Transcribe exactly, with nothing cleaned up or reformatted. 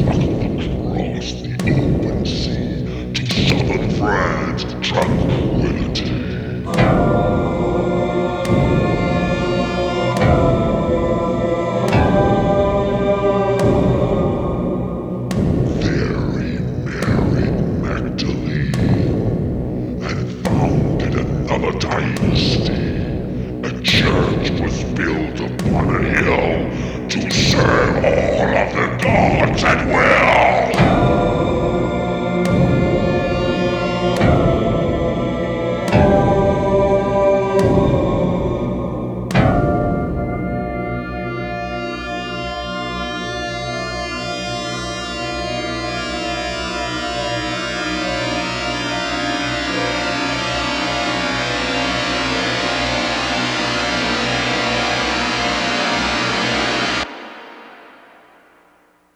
across the open sea to southern France, tranquility. There he married Magdalene and founded another dynasty. A church was built upon a hill to serve all of the gods and will.